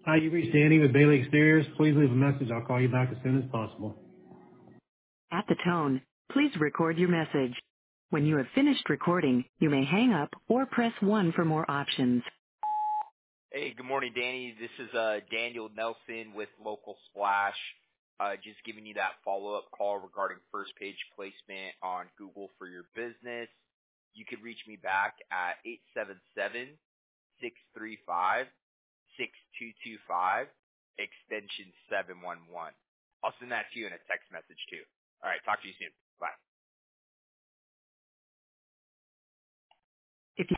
Hi, you reached Danny with Bailey Exteriors. Please leave a message. I'll call you back as soon as possible. At the tone, please record your message. When you have finished recording, you may hang up or press 1 for more options. Hey, good morning, Danny. This is Daniel Nelson with Local Splash. Just giving you that follow-up call regarding first page placement on Google for your business. You could reach me back at 877-635-6225, extension 711. I'll send that to you in a text message too. All right, talk to you soon. Bye.